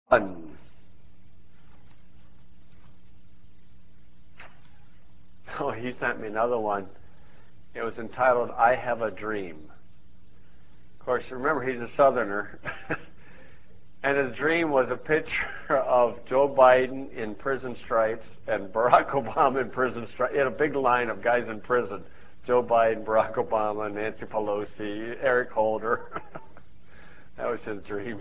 One. Oh, he sent me another one. It was entitled, I Have a Dream. Of course, remember, he's a Southerner. And his dream was a picture of Joe Biden in prison stripes and Barack Obama in prison stripes. He had a big line of guys in prison. Joe Biden, Barack Obama, Nancy Pelosi, Eric Holder. That was his dream.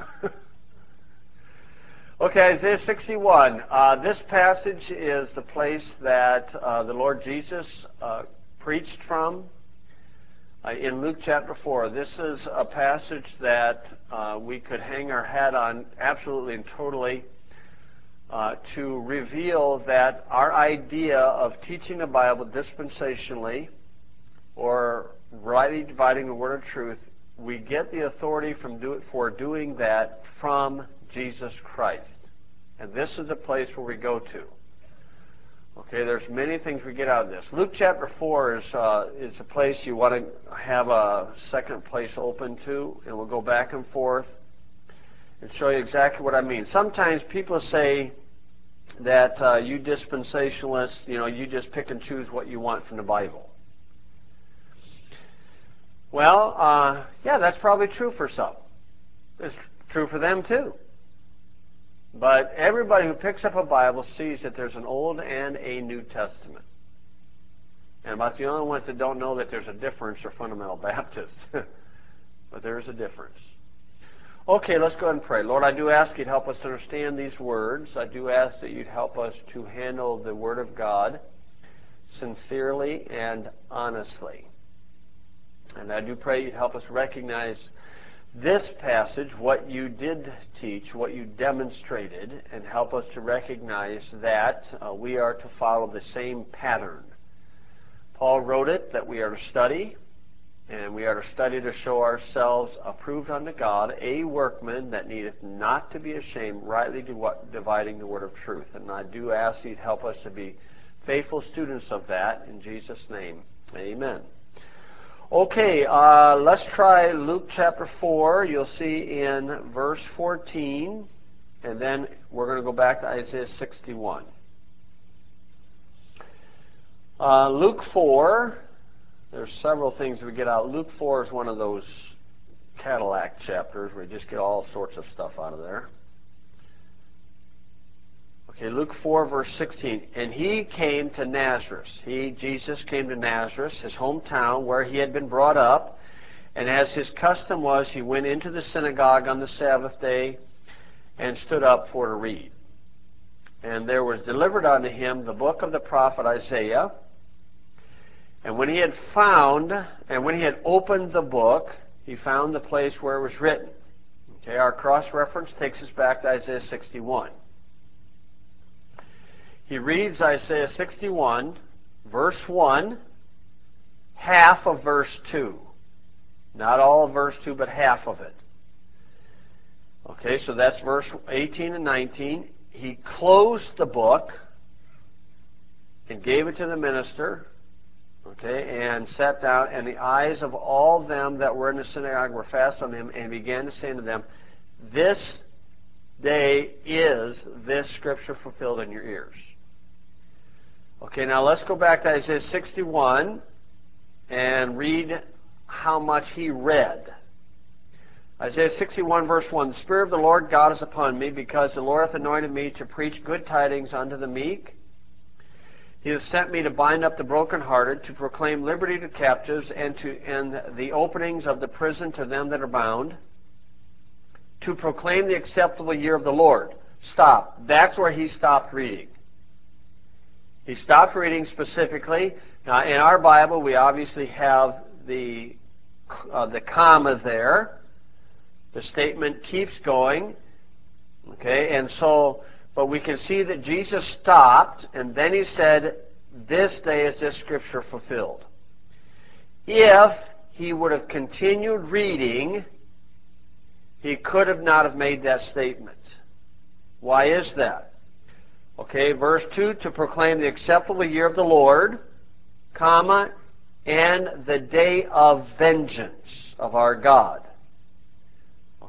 Okay, Isaiah 61. This passage is the place that the Lord Jesus preached from in Luke chapter 4. This is a passage that we could hang our hat on absolutely and totally to reveal that our idea of teaching the Bible dispensationally or rightly dividing the word of truth, we get the authority for doing that from Jesus Christ. And this is the place where we go to. Okay, there's many things we get out of this. Luke chapter 4 is a place you want to have a second place open to, and we'll go back and forth and show you exactly what I mean. Sometimes people say that you dispensationalists, you just pick and choose what you want from the Bible. Well, yeah, that's probably true for some. It's true for them too. But everybody who picks up a Bible sees that there's an Old and a New Testament. And about the only ones that don't know that there's a difference are fundamental Baptists. But there is a difference. Okay, let's go ahead and pray. Lord, I do ask you'd help us to understand these words. I do ask that you'd help us to handle the Word of God sincerely and honestly. And I do pray you'd help us recognize this passage, what you did teach, what you demonstrated, and help us to recognize that we are to follow the same pattern. Paul wrote it, that we are to study, and we are to study to show ourselves approved unto God, a workman that needeth not to be ashamed, rightly dividing the word of truth. And I do ask you'd help us to be faithful students of that. In Jesus' name, amen. Okay, let's try Luke chapter 4. You'll see in verse 14, and then we're going to go back to Isaiah 61. Luke 4, there's several things we get out. Luke 4 is one of those Cadillac chapters where you just get all sorts of stuff out of there. Okay, Luke 4, verse 16. And he came to Nazareth. Jesus, came to Nazareth, his hometown, where he had been brought up. And as his custom was, he went into the synagogue on the Sabbath day and stood up for to read. And there was delivered unto him the book of the prophet Isaiah. And when he had opened the book, he found the place where it was written. Okay, our cross-reference takes us back to Isaiah 61. He reads Isaiah 61, verse 1, half of verse 2. Not all of verse 2, but half of it. Okay, so that's verse 18 and 19. He closed the book and gave it to the minister, okay, and sat down, and the eyes of all them that were in the synagogue were fast on him, and he began to say unto them, this day is this scripture fulfilled in your ears. Okay, now let's go back to Isaiah 61 and read how much he read. Isaiah 61, verse 1, the Spirit of the Lord God is upon me, because the Lord hath anointed me to preach good tidings unto the meek. He hath sent me to bind up the brokenhearted, to proclaim liberty to captives, and the openings of the prison to them that are bound, to proclaim the acceptable year of the Lord. Stop. That's where he stopped reading. He stopped reading specifically. Now, in our Bible, we obviously have the comma there. The statement keeps going. Okay, and so, but we can see that Jesus stopped, and then he said, this day is this scripture fulfilled. If he would have continued reading, he could have not have made that statement. Why is that? Okay, verse 2, to proclaim the acceptable year of the Lord, comma, and the day of vengeance of our God.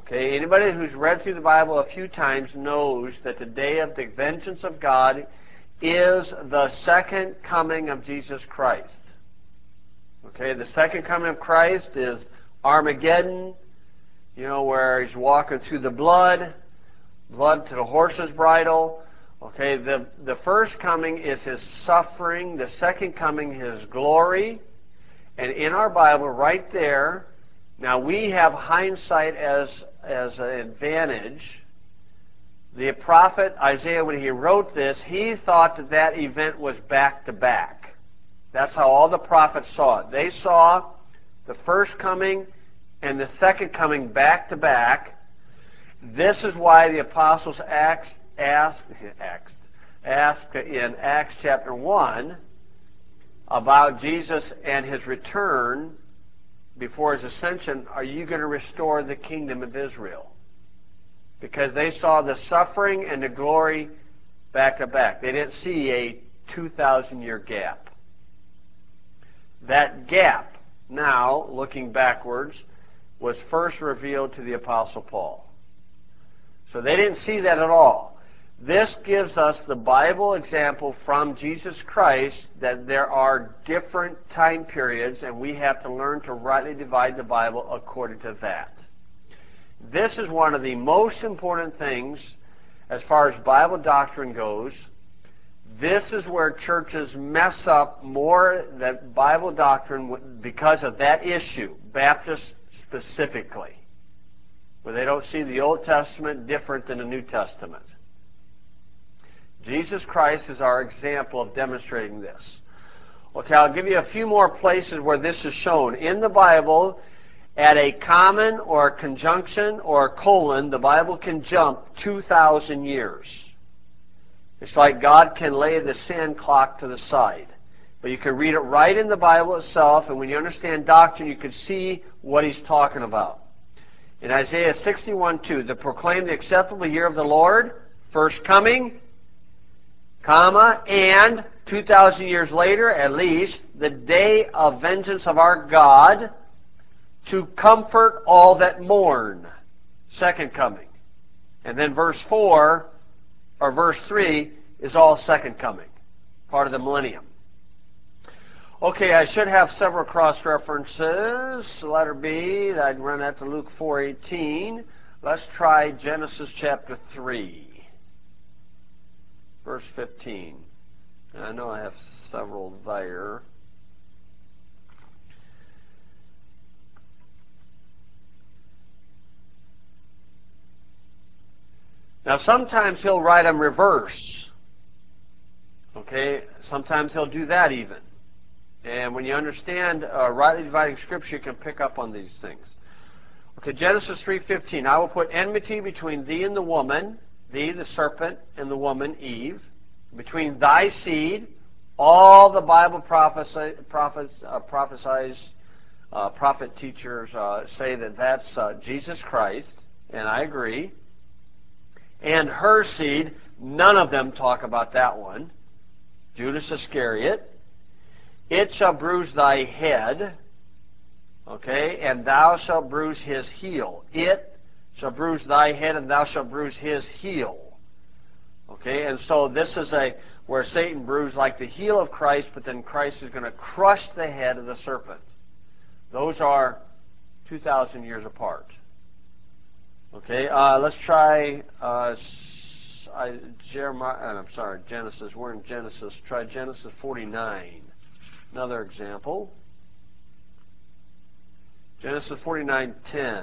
Okay, anybody who's read through the Bible a few times knows that the day of the vengeance of God is the second coming of Jesus Christ. Okay, the second coming of Christ is Armageddon, where he's walking through the blood to the horse's bridle. Okay, the first coming is his suffering, the second coming his glory. And in our Bible, right there, now we have hindsight as an advantage. The prophet Isaiah, when he wrote this, he thought that event was back to back. That's how all the prophets saw it. They saw the first coming and the second coming back to back. This is why the apostles asked in Acts chapter 1 about Jesus and his return before his ascension. Are you going to restore the kingdom of Israel? Because they saw the suffering and the glory back to back. They didn't see a 2,000-year gap. That gap, now, looking backwards, was first revealed to the Apostle Paul. So they didn't see that at all. This gives us the Bible example from Jesus Christ that there are different time periods, and we have to learn to rightly divide the Bible according to that. This is one of the most important things as far as Bible doctrine goes. This is where churches mess up more than Bible doctrine because of that issue, Baptists specifically, where they don't see the Old Testament different than the New Testament. Jesus Christ is our example of demonstrating this. Okay, I'll give you a few more places where this is shown. In the Bible, at a common or a conjunction or a colon, the Bible can jump 2,000 years. It's like God can lay the sand clock to the side. But you can read it right in the Bible itself, and when you understand doctrine, you can see what he's talking about. In Isaiah 61:2, to proclaim the acceptable year of the Lord, first coming, comma, and 2,000 years later, at least, the day of vengeance of our God, to comfort all that mourn, second coming. And then verse 4, or verse 3, is all second coming, part of the millennium. Okay, I should have several cross-references. Letter B, I'd run that to Luke 4:18. Let's try Genesis chapter 3. Verse 15. I know I have several there. Now, sometimes he'll write them reverse. Okay? Sometimes he'll do that even. And when you understand rightly dividing Scripture, you can pick up on these things. Okay, Genesis 3:15. I will put enmity between thee and the woman, thee, the serpent, and the woman, Eve, between thy seed. All the Bible prophet teachers say that that's Jesus Christ, and I agree. And her seed, none of them talk about that one. Judas Iscariot. It shall bruise thy head, okay, and thou shalt bruise his heel. It shall bruise thy head, and thou shalt bruise his heel. Okay, and so this is where Satan bruised like the heel of Christ, but then Christ is going to crush the head of the serpent. Those are 2,000 years apart. Okay, let's try Genesis. We're in Genesis. Try Genesis 49. Another example. Genesis 49:10.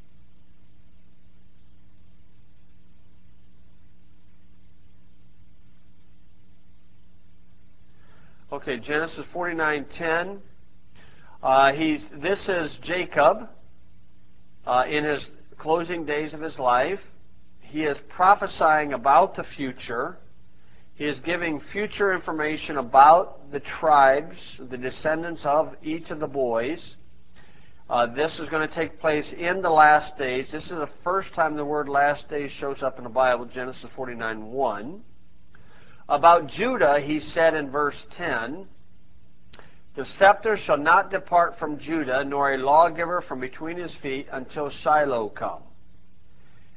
Okay, Genesis 49:10. This is Jacob in his closing days of his life. He is prophesying about the future. He is giving future information about the tribes, the descendants of each of the boys. This is going to take place in the last days. This is the first time the word last days shows up in the Bible, Genesis 49:1. About Judah, he said in verse 10, the scepter shall not depart from Judah, nor a lawgiver from between his feet until Shiloh come.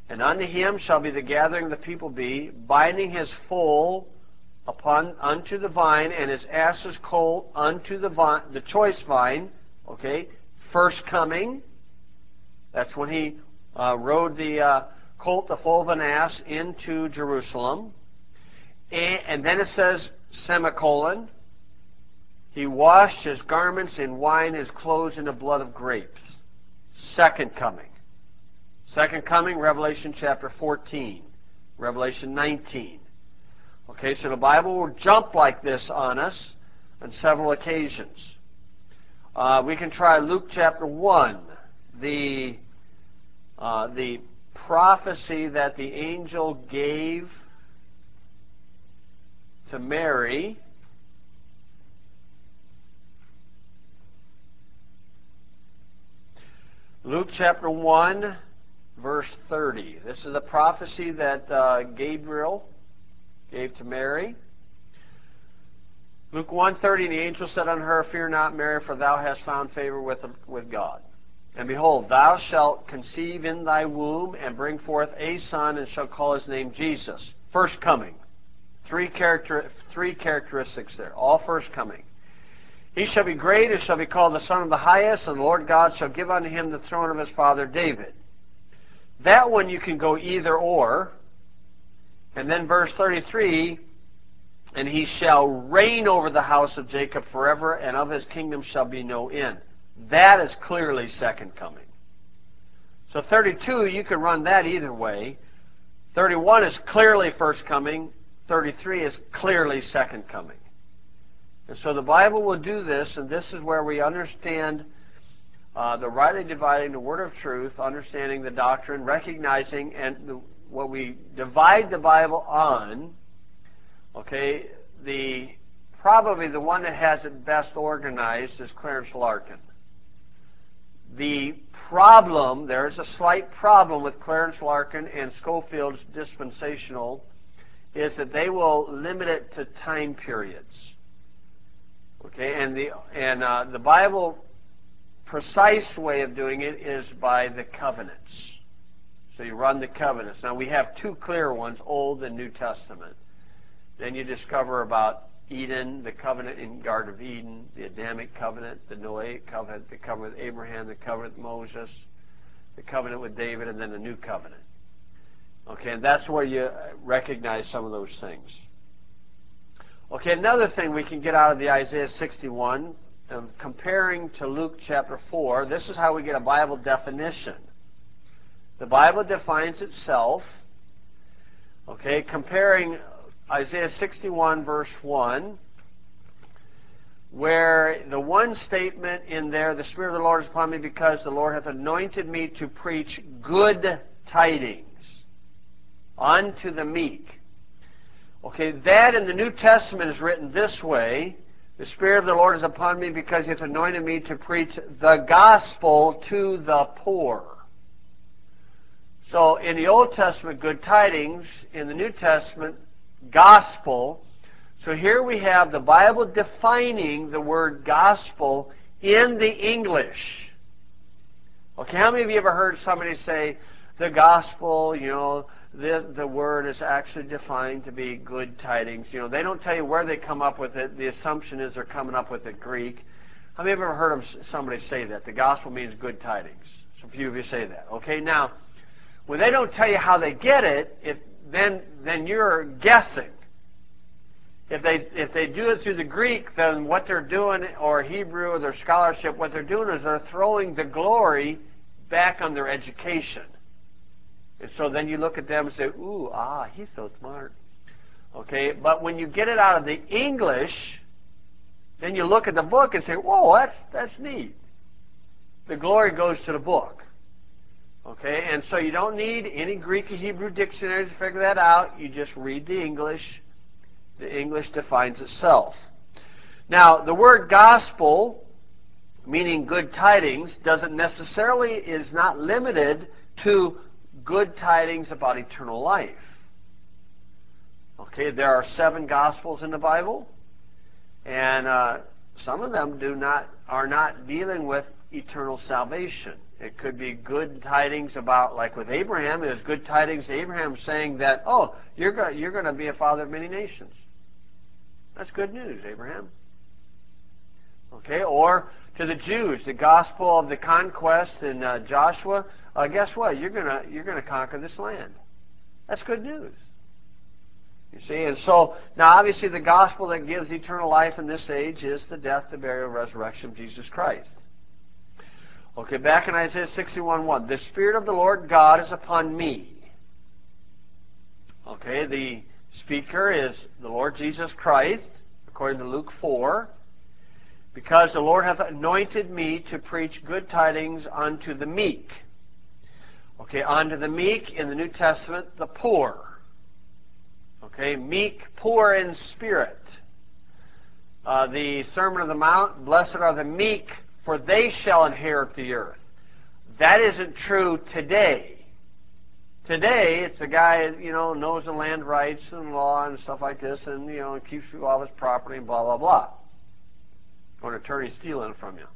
And unto him shall be the gathering of the people be, binding his foal unto the vine, and his ass's colt unto the choice vine. Okay, first coming. That's when he rode the colt, the foal of an ass, into Jerusalem. And then it says, semicolon, he washed his garments in wine, his clothes in the blood of grapes. Second coming. Second coming, Revelation chapter 14, Revelation 19. Okay, so the Bible will jump like this on us on several occasions. We can try Luke chapter 1, the prophecy that the angel gave to Mary. Luke chapter 1, verse 30. This is a prophecy that Gabriel gave to Mary. Luke 1:30, and the angel said unto her, Fear not, Mary, for thou hast found favor with God. And behold, thou shalt conceive in thy womb, and bring forth a son, and shall call his name Jesus. First coming. Three characteristics there, all first coming. He shall be great, and shall be called the Son of the Highest, and the Lord God shall give unto him the throne of his father David. That one you can go either or. And then verse 33, and he shall reign over the house of Jacob forever, and of his kingdom shall be no end. That is clearly second coming. So 32, you can run that either way. 31 is clearly first coming. 33 is clearly second coming. And so the Bible will do this, and this is where we understand the rightly dividing the word of truth, understanding the doctrine, recognizing, and what we divide the Bible on, okay, probably the one that has it best organized is Clarence Larkin. The problem, there is a slight problem with Clarence Larkin and Scofield's dispensational, is that they will limit it to time periods. Okay, and the Bible precise way of doing it is by the covenants. So you run the covenants. Now we have two clear ones, Old and New Testament. Then you discover about Eden, the covenant in Garden of Eden, the Adamic covenant, the Noahic covenant, the covenant with Abraham, the covenant with Moses, the covenant with David, and then the New Covenant. Okay, and that's where you recognize some of those things. Okay, another thing we can get out of the Isaiah 61, comparing to Luke chapter 4, this is how we get a Bible definition. The Bible defines itself, okay, comparing Isaiah 61 verse 1, where the one statement in there, the Spirit of the Lord is upon me because the Lord hath anointed me to preach good tidings unto the meek. Okay, that in the New Testament is written this way: the Spirit of the Lord is upon me because he hath anointed me to preach the gospel to the poor. So in the Old Testament, good tidings. In the New Testament, gospel. So here we have the Bible defining the word gospel in the English. Okay, how many of you ever heard somebody say the gospel, you know, the word is actually defined to be good tidings? You know, they don't tell you where they come up with it. The assumption is they're coming up with it Greek. How many of you ever heard of somebody say that? The gospel means good tidings. So a few of you say that. Okay, now, when they don't tell you how they get it, then you're guessing. If they do it through the Greek, then what they're doing, or Hebrew, or their scholarship, what they're doing is they're throwing the glory back on their education. And so then you look at them and say, ooh, he's so smart. Okay, but when you get it out of the English, then you look at the book and say, whoa, that's neat. The glory goes to the book. Okay, and so you don't need any Greek or Hebrew dictionaries to figure that out. You just read the English. The English defines itself. Now, the word gospel, meaning good tidings, is not limited to good tidings about eternal life. Okay, there are 7 gospels in the Bible, and some of them are not dealing with eternal salvation. It could be good tidings about, like with Abraham, it was good tidings to Abraham saying that, oh, you're going to be a father of many nations. That's good news, Abraham. Okay, or to the Jews, the gospel of the conquest in Joshua. Guess what? You're gonna conquer this land. That's good news. You see, and so now obviously the gospel that gives eternal life in this age is the death, the burial, resurrection of Jesus Christ. Okay, back in Isaiah 61:1, the Spirit of the Lord God is upon me. Okay, the speaker is the Lord Jesus Christ, according to Luke 4. Because the Lord hath anointed me to preach good tidings unto the meek. Okay, unto the meek in the New Testament, the poor. Okay, meek, poor in spirit. The Sermon on the Mount, blessed are the meek, for they shall inherit the earth. That isn't true today. Today, it's a guy, knows the land rights and law and stuff like this, and, keeps all his property and blah, blah, blah. Or an attorney stealing it from you.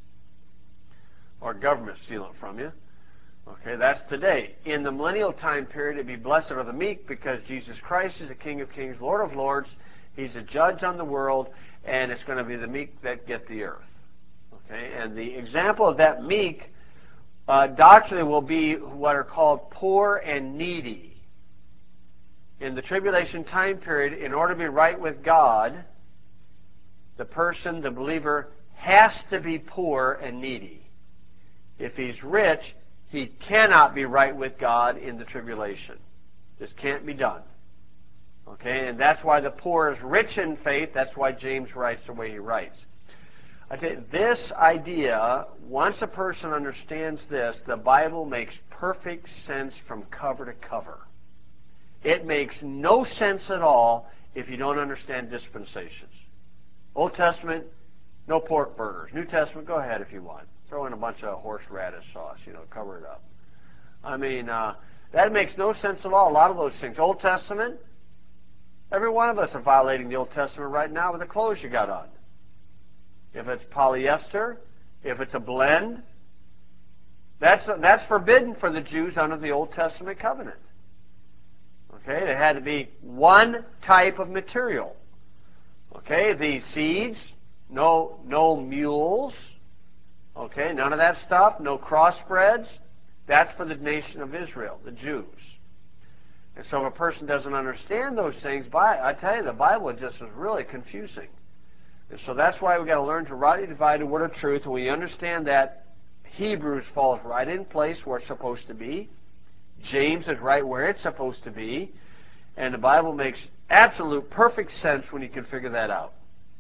Or government stealing it from you. Okay, that's today. In the millennial time period, it'd be blessed are the meek, because Jesus Christ is the King of kings, Lord of lords. He's a judge on the world, and it's going to be the meek that get the earth. Okay, and the example of that meek doctrinally will be what are called poor and needy. In the tribulation time period, in order to be right with God, the person, the believer, has to be poor and needy. If he's rich, he cannot be right with God in the tribulation. This can't be done. Okay, and that's why the poor is rich in faith. That's why James writes the way he writes. I tell you, this idea, once a person understands this, the Bible makes perfect sense from cover to cover. It makes no sense at all if you don't understand dispensations. Old Testament, no pork burgers. New Testament, go ahead if you want. Throw in a bunch of horseradish sauce, cover it up. I mean, that makes no sense at all, a lot of those things. Old Testament, every one of us are violating the Old Testament right now with the clothes you got on. If it's polyester, if it's a blend, that's forbidden for the Jews under the Old Testament covenant. Okay, there had to be one type of material. Okay, the seeds, no mules. Okay, none of that stuff, no crossbreds. That's for the nation of Israel, the Jews. And so if a person doesn't understand those things, I tell you, the Bible just is really confusing. And so that's why we've got to learn to rightly divide the word of truth. And we understand that Hebrews falls right in place where it's supposed to be. James is right where it's supposed to be. And the Bible makes absolute perfect sense when you can figure that out.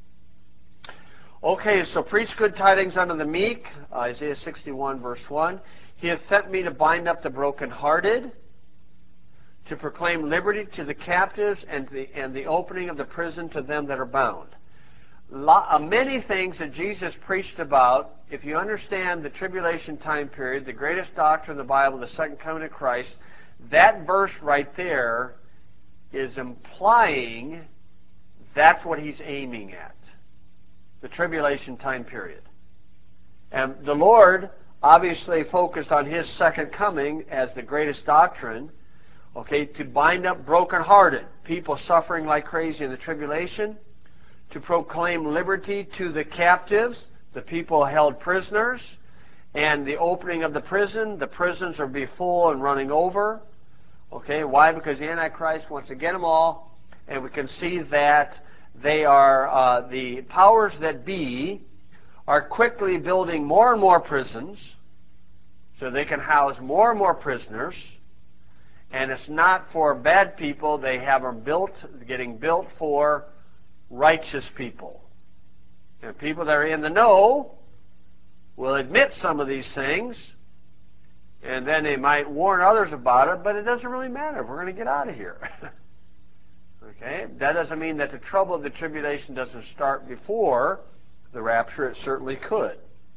Okay, so preach good tidings unto the meek, Isaiah 61, verse 1. He hath sent me to bind up the brokenhearted, to proclaim liberty to the captives, and the opening of the prison to them that are bound. Many things that Jesus preached about, if you understand the tribulation time period, the greatest doctrine in the Bible, the second coming of Christ, that verse right there is implying that's what he's aiming at, the tribulation time period. And the Lord obviously focused on his second coming as the greatest doctrine, okay, to bind up brokenhearted, people suffering like crazy in the tribulation, to proclaim liberty to the captives, the people held prisoners, and the opening of the prison. The prisons will be full and running over. Okay, why? Because the Antichrist wants to get them all, and we can see that they are, the powers that be are quickly building more and more prisons so they can house more and more prisoners. And it's not for bad people. They have them getting built for righteous people. And people that are in the know will admit some of these things, and then they might warn others about it, but it doesn't really matter. We're going to get out of here. Okay? That doesn't mean that the trouble of the tribulation doesn't start before the rapture. It certainly could.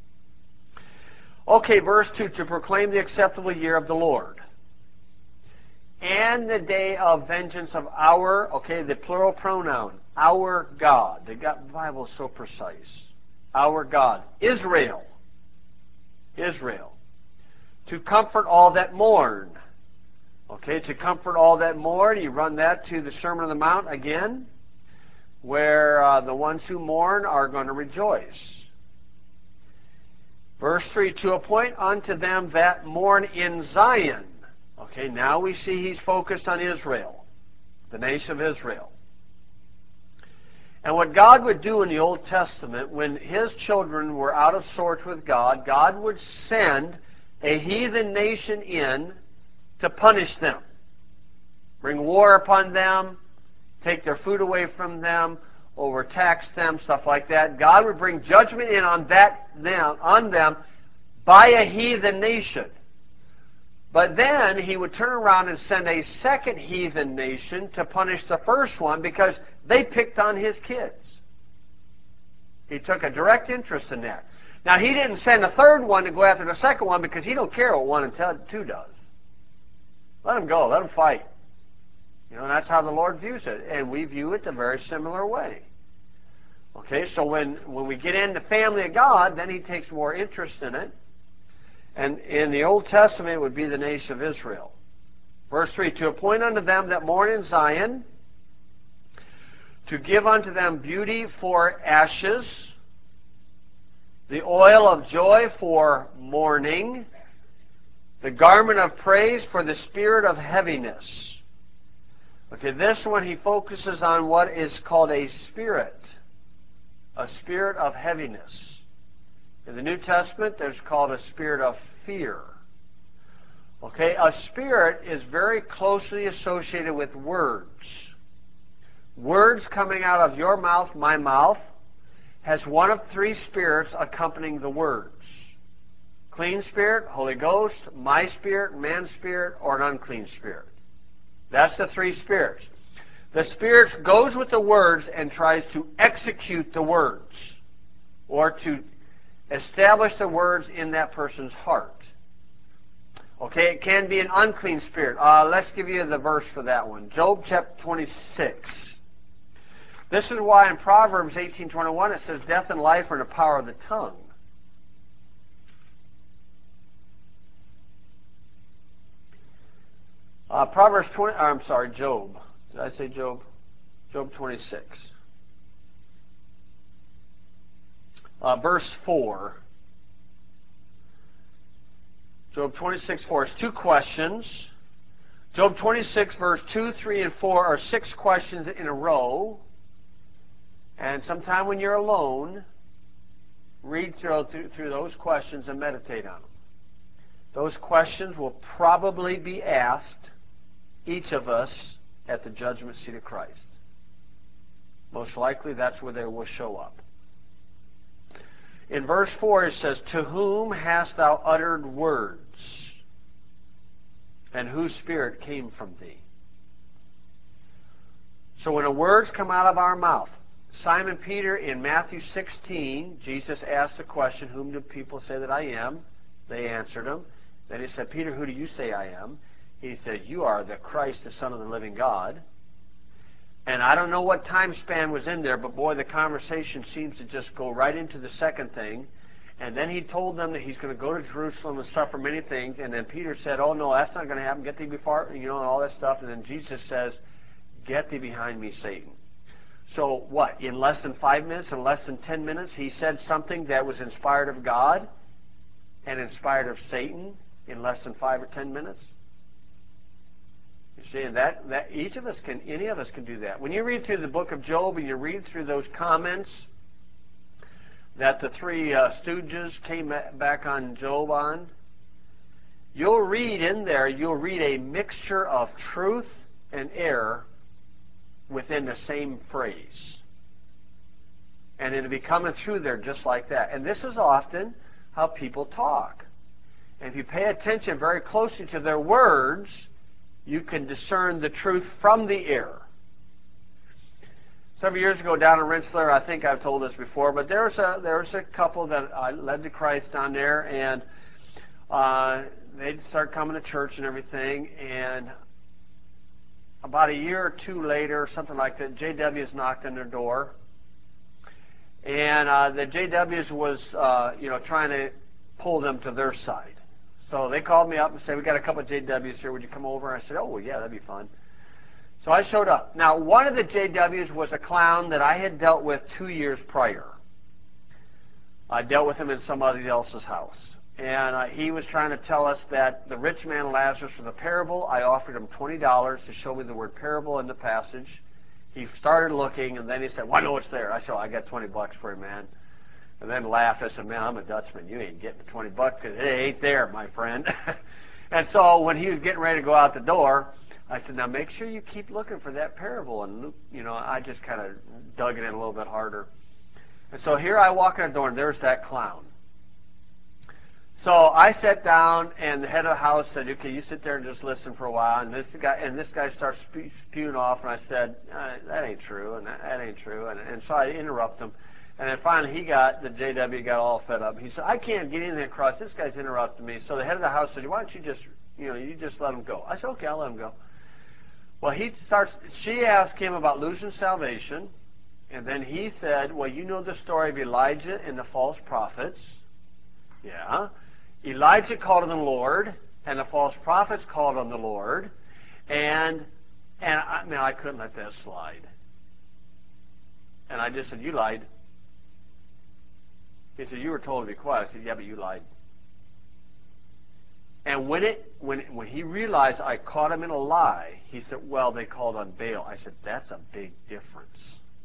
Okay, verse 2, to proclaim the acceptable year of the Lord, and the day of vengeance of our, okay, the plural pronoun, our God. The Bible is so precise. Our God. Israel. Israel. To comfort all that mourn. Okay, to comfort all that mourn, you run that to the Sermon on the Mount again, where the ones who mourn are going to rejoice. Verse 3, to appoint unto them that mourn in Zion. Okay, now we see he's focused on Israel, the nation of Israel. And what God would do in the Old Testament, when his children were out of sorts with God, God would send a heathen nation in to punish them. Bring war upon them, take their food away from them, overtax them, stuff like that. God would bring judgment in on them by a heathen nation. But then he would turn around and send a second heathen nation to punish the first one because they picked on his kids. He took a direct interest in that. Now, he didn't send a third one to go after the second one because he don't care what 1 and 2 does. Let them go. Let them fight. You know, and that's how the Lord views it. And we view it a very similar way. Okay, so when we get into family of God, then he takes more interest in it. And in the Old Testament, it would be the nation of Israel. Verse 3, to appoint unto them that mourn in Zion, to give unto them beauty for ashes, the oil of joy for mourning, the garment of praise for the spirit of heaviness. Okay, this one he focuses on what is called a spirit of heaviness. In the New Testament, there's called a spirit of fear. Okay, a spirit is very closely associated with words. Words coming out of your mouth, my mouth, has one of 3 spirits accompanying the words. Clean spirit, Holy Ghost, my spirit, man's spirit, or an unclean spirit. That's the 3 spirits. The spirit goes with the words and tries to execute the words, or to establish the words in that person's heart. Okay, it can be an unclean spirit. Let's give you the verse for that one. Job chapter 26. This is why in Proverbs 18:21 it says, death and life are in the power of the tongue. Job. Did I say Job? Job 26. Verse 4. Job 26:4 is 2 questions. Job 26, verse 2, 3, and 4 are 6 questions in a row. And sometime when you're alone, read through those questions and meditate on them. Those questions will probably be asked, each of us, at the judgment seat of Christ. Most likely that's where they will show up. In verse 4 it says, to whom hast thou uttered words? And whose spirit came from thee? So when the words come out of our mouth, Simon Peter in Matthew 16, Jesus asked the question, whom do people say that I am? They answered him. Then he said, Peter, who do you say I am? He said, you are the Christ, the Son of the living God. And I don't know what time span was in there, but boy, the conversation seems to just go right into the second thing. And then he told them that he's going to go to Jerusalem and suffer many things. And then Peter said, oh no, that's not going to happen. Get thee before, and all that stuff. And then Jesus says, get thee behind me, Satan. So what, in less than 5 minutes, in less than 10 minutes, he said something that was inspired of God and inspired of Satan in less than 5 or 10 minutes? You see, and that each of us can, any of us can do that. When you read through the book of Job and you read through those comments that the 3 stooges came back on Job on, you'll read in there, you'll read a mixture of truth and error within the same phrase. And it'll be coming through there just like that. And this is often how people talk. And if you pay attention very closely to their words, you can discern the truth from the error. Several years ago down in Rensselaer, I think I've told this before, but there was a couple that I led to Christ down there, and they'd start coming to church and everything, and about a year or 2 later, something like that, JWs knocked on their door, and the JWs was trying to pull them to their side. So they called me up and said, we got a couple of JWs here. Would you come over? I said, oh, well, yeah, that'd be fun. So I showed up. Now, one of the JWs was a clown that I had dealt with 2 years prior. I dealt with him in somebody else's house. And he was trying to tell us that the rich man and Lazarus was a parable. I offered him $20 to show me the word parable in the passage. He started looking, and then he said, well, I know it's there. I said, I got $20 for you, man. And then laughed. I said, man, I'm a Dutchman. You ain't getting the $20 because it ain't there, my friend. And so when he was getting ready to go out the door, I said, now make sure you keep looking for that parable. And, I just kind of dug it in a little bit harder. And so here I walk in the door, and there's that clown. So I sat down, and the head of the house said, okay, you sit there and just listen for a while. And this guy starts spewing off, and I said, that ain't true, and that ain't true. And so I interrupt him. And then finally the JW got all fed up. He said, I can't get anything across. This guy's interrupting me. So the head of the house said, why don't you just, you just let him go. I said, okay, I'll let him go. Well, she asked him about losing salvation. And then he said, well, you know the story of Elijah and the false prophets. Yeah. Elijah called on the Lord, and the false prophets called on the Lord. And I couldn't let that slide. And I just said, you lied. He said, you were told to be quiet. I said, yeah, but you lied. And when he realized I caught him in a lie, he said, well, they called on Baal. I said, that's a big difference.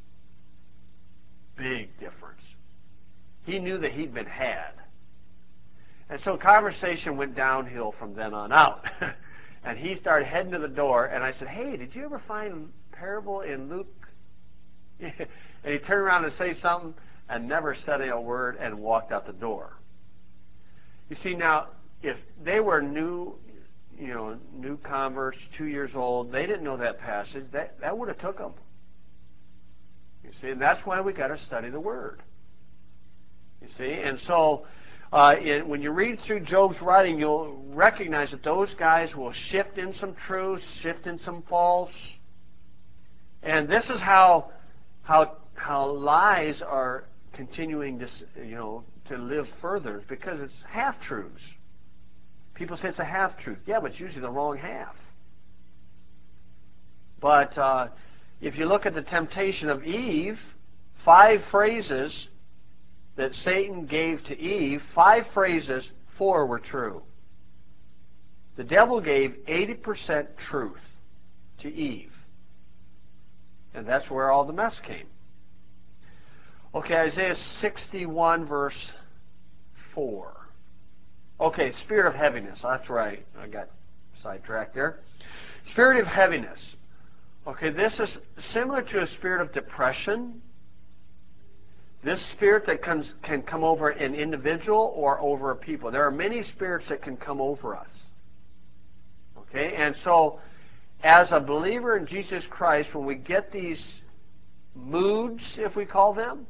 Big difference. He knew that he'd been had. And so conversation went downhill from then on out. And he started heading to the door, and I said, hey, did you ever find parable in Luke? And he turned around to say something and never said a word and walked out the door. You see, now, if they were new converts, 2 years old, they didn't know that passage, that would have took them. You see, and that's why we got to study the Word. You see, and so when you read through Job's writing, you'll recognize that those guys will shift in some truths, shift in some false. And this is how lies are continuing to live further, because it's half-truths. People say it's a half-truth. Yeah, but it's usually the wrong half. But if you look at the temptation of Eve, 5 phrases that Satan gave to Eve, 5 phrases, 4 were true. The devil gave 80% truth to Eve. And that's where all the mess came. Okay, Isaiah 61, verse 4. Okay, spirit of heaviness. That's right. I got sidetracked there. Spirit of heaviness. Okay, this is similar to a spirit of depression. This spirit that can come over an individual or over a people. There are many spirits that can come over us. Okay, and so as a believer in Jesus Christ, when we get these moods, if we call them,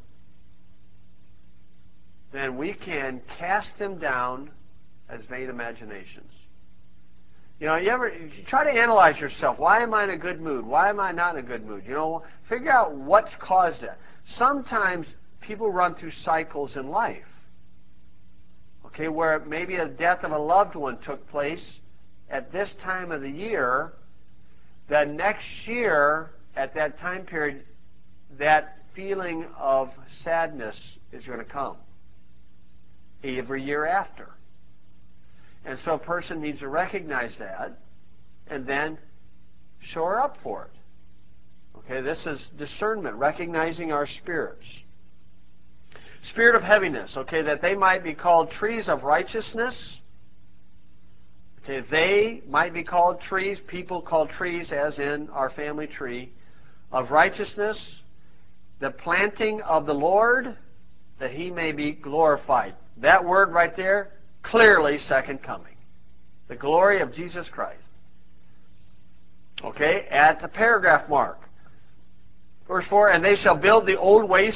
then we can cast them down as vain imaginations. You try to analyze yourself. Why am I in a good mood? Why am I not in a good mood? Figure out what's caused that. Sometimes people run through cycles in life. Okay, where maybe a death of a loved one took place at this time of the year. The next year, at that time period, that feeling of sadness is going to come. Every year after. And so a person needs to recognize that and then shore up for it. Okay, this is discernment, recognizing our spirits. Spirit of heaviness, okay, that they might be called trees of righteousness. Okay, they might be called trees, people called trees, as in our family tree, of righteousness, the planting of the Lord, that He may be glorified. That word right there, clearly second coming. The glory of Jesus Christ. Okay, at the paragraph mark. Verse 4, and they shall build the old waste.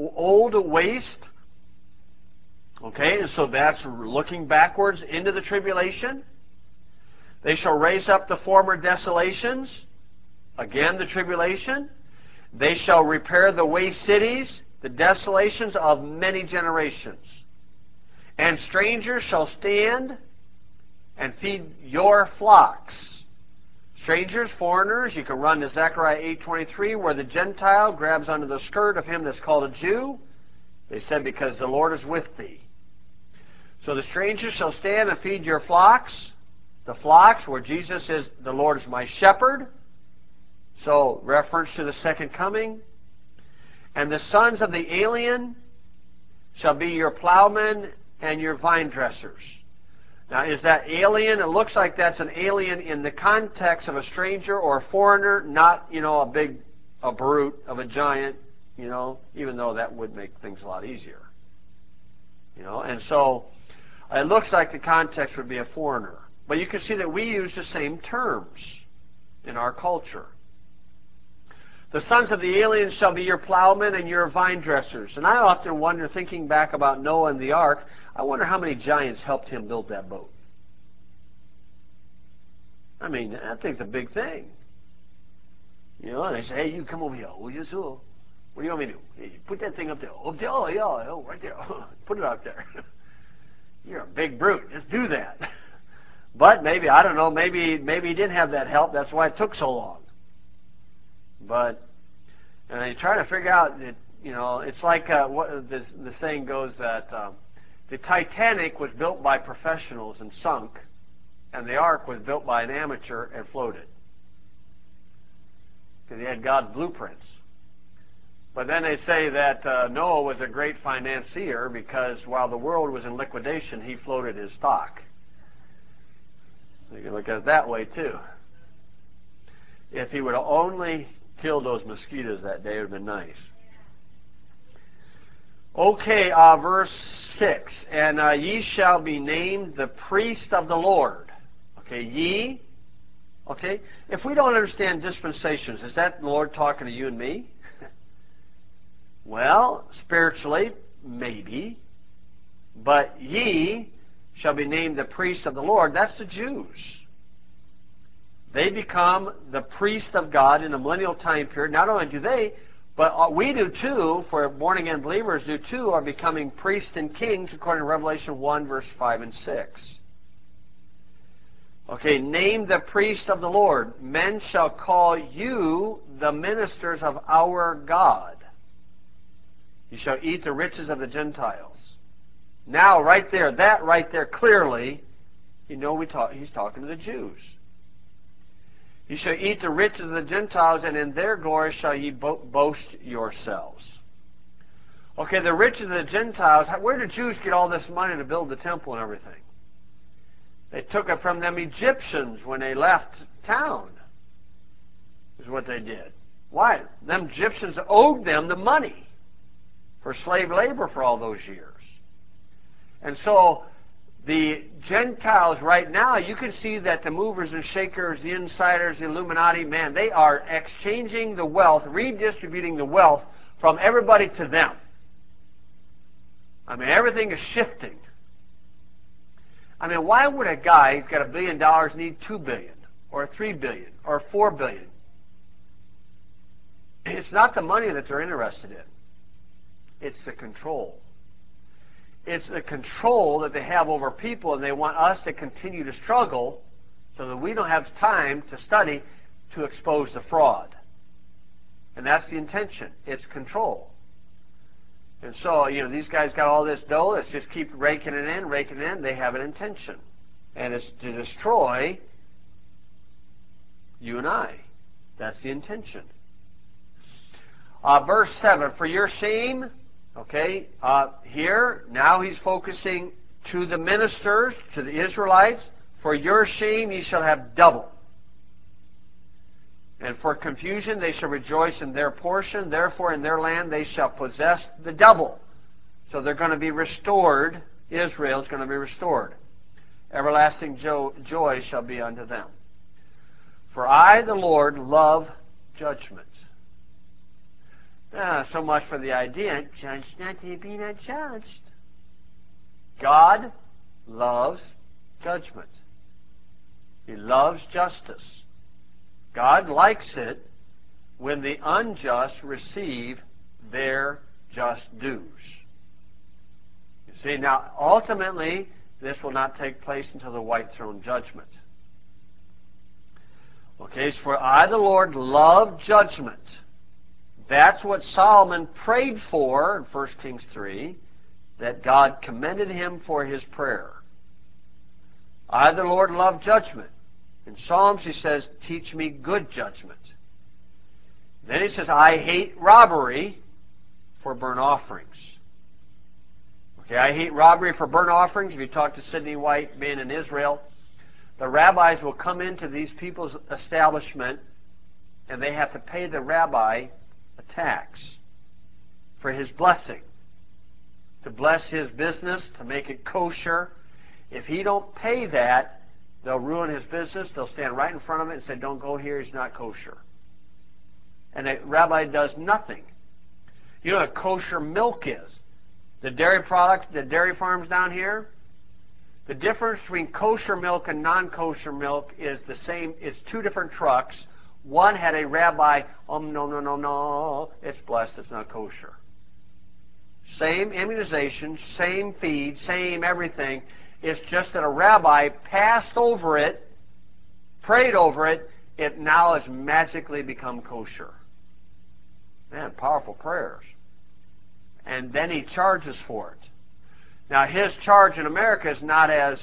Okay, and so that's looking backwards into the tribulation. They shall raise up the former desolations. Again, the tribulation. They shall repair the waste cities, the desolations of many generations. And strangers shall stand and feed your flocks. Strangers, foreigners, you can run to Zechariah 8:23, where the Gentile grabs under the skirt of him that's called a Jew. They said, because the Lord is with thee. So the strangers shall stand and feed your flocks. The flocks, where Jesus is, the Lord is my shepherd. So, reference to the second coming. And the sons of the alien shall be your plowmen and your vine dressers. Now, is that alien? It looks like that's an alien in the context of a stranger or a foreigner, not, a brute of a giant, even though that would make things a lot easier. And so it looks like the context would be a foreigner. But you can see that we use the same terms in our culture. The sons of the alien shall be your plowmen and your vine dressers. And I often wonder, thinking back about Noah and the ark, I wonder how many giants helped him build that boat. I mean, that thing's a big thing. And they say, hey, you come over here. Oh, yes, sir. What do you want me to do? Hey, put that thing up there. Up there? Oh, yeah, right there. Put it up there. You're a big brute. Just do that. But maybe, I don't know, maybe he didn't have that help. That's why it took so long. But, and you try to figure out that, it's like what the saying goes that the Titanic was built by professionals and sunk, and the ark was built by an amateur and floated. Because he had God's blueprints. But then they say that Noah was a great financier because while the world was in liquidation, he floated his stock. So you can look at it that way too. If he would have only killed those mosquitoes that day, it would have been nice. Okay, verse 6. And ye shall be named the priest of the Lord. Okay, ye. Okay, if we don't understand dispensations, is that the Lord talking to you and me? Well, spiritually, maybe. But ye shall be named the priests of the Lord. That's the Jews. They become the priest of God in the millennial time period. Not only do they, but we do too, for born-again believers do too, are becoming priests and kings according to Revelation 1, verse 5 and 6. Okay, name the priest of the Lord. Men shall call you the ministers of our God. You shall eat the riches of the Gentiles. Now, right there, that right there, clearly, he's talking to the Jews. You shall eat the riches of the Gentiles, and in their glory shall ye boast yourselves. Okay, the riches of the Gentiles, where did Jews get all this money to build the temple and everything? They took it from them Egyptians when they left town, is what they did. Why? Them Egyptians owed them the money for slave labor for all those years. And so the Gentiles right now, you can see that the movers and shakers, the insiders, the Illuminati, man, they are exchanging the wealth, redistributing the wealth from everybody to them. I mean, everything is shifting. I mean, why would a guy who's got $1 billion need $2 billion or $3 billion or $4 billion? It's not the money that they're interested in. It's the control. It's the control that they have over people, and they want us to continue to struggle so that we don't have time to study to expose the fraud. And that's the intention. It's control. And so, these guys got all this dough. Let's just keep raking it in. They have an intention. And it's to destroy you and I. That's the intention. Verse 7, for your shame, okay, here, now he's focusing to the ministers, to the Israelites, for your shame ye shall have double. And for confusion they shall rejoice in their portion, therefore in their land they shall possess the double. So they're going to be restored. Israel is going to be restored. Everlasting joy shall be unto them. For I, the Lord, love judgment. So much for the idea, judge not to be not judged. God loves judgment. He loves justice. God likes it when the unjust receive their just dues. You see, now, ultimately, this will not take place until the white throne judgment. Okay, so for I, the Lord, love judgment. That's what Solomon prayed for in 1 Kings 3, that God commended him for his prayer. I, the Lord, love judgment. In Psalms he says, teach me good judgment. Then he says, I hate robbery for burnt offerings. Okay, I hate robbery for burnt offerings. If you talk to Sidney White, being in Israel, the rabbis will come into these people's establishment and they have to pay the rabbi a tax for his blessing, to bless his business, to make it kosher. If he don't pay that, they'll ruin his business. They'll stand right in front of it and say, don't go here, he's not kosher. And the rabbi does nothing. You know what kosher milk is? The dairy products, the dairy farms down here, the difference between kosher milk and non-kosher milk is the same. It's two different trucks. One had a rabbi, no, it's blessed, it's not kosher. Same immunization, same feed, same everything. It's just that a rabbi passed over it, prayed over it, it now has magically become kosher. Man, powerful prayers. And then he charges for it. Now, his charge in America is not as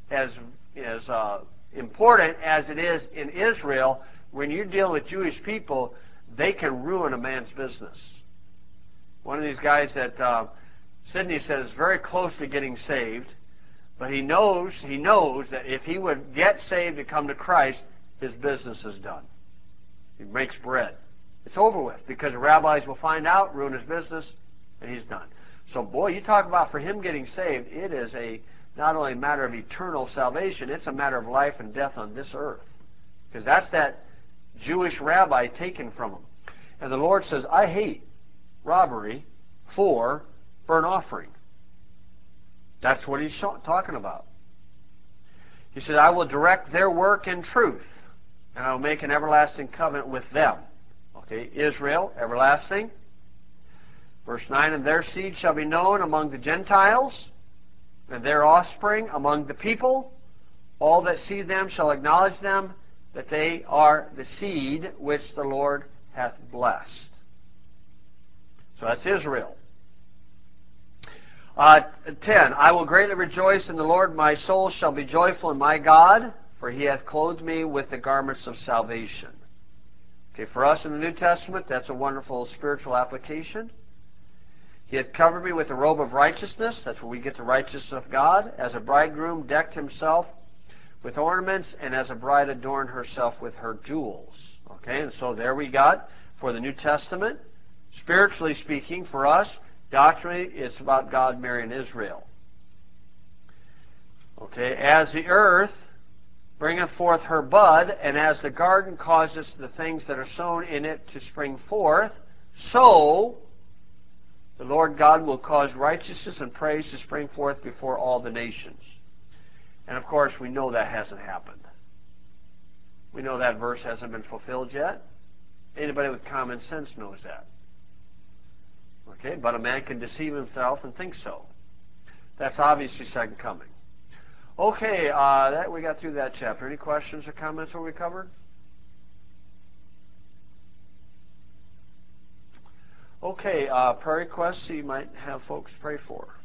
important as it is in Israel. When you deal with Jewish people, they can ruin a man's business. One of these guys that Sidney said is very close to getting saved, but he knows that if he would get saved and come to Christ, his business is done. He makes bread. It's over with because the rabbis will find out, ruin his business, and he's done. So, boy, you talk about for him getting saved, it is not only a matter of eternal salvation, it's a matter of life and death on this earth. Because that's that Jewish rabbi taken from him. And the Lord says, I hate robbery for burnt offering. That's what he's talking about. He said, I will direct their work in truth, and I will make an everlasting covenant with them. Okay, Israel, everlasting. Verse 9, and their seed shall be known among the Gentiles, and their offspring among the people. All that see them shall acknowledge them, that they are the seed which the Lord hath blessed. So that's Israel. 10, I will greatly rejoice in the Lord. My soul shall be joyful in my God, for he hath clothed me with the garments of salvation. Okay, for us in the New Testament, that's a wonderful spiritual application. He hath covered me with the robe of righteousness. That's where we get the righteousness of God. As a bridegroom decked himself with ornaments, and as a bride adorned herself with her jewels. Okay, and so there we got for the New Testament. Spiritually speaking, for us, doctrinally, it's about God marrying Israel. Okay, as the earth bringeth forth her bud, and as the garden causes the things that are sown in it to spring forth, so the Lord God will cause righteousness and praise to spring forth before all the nations. And of course, we know that hasn't happened. We know that verse hasn't been fulfilled yet. Anybody with common sense knows that. Okay, but a man can deceive himself and think so. That's obviously second coming. Okay, that we got through that chapter. Any questions or comments where we covered? Okay, prayer requests you might have folks pray for.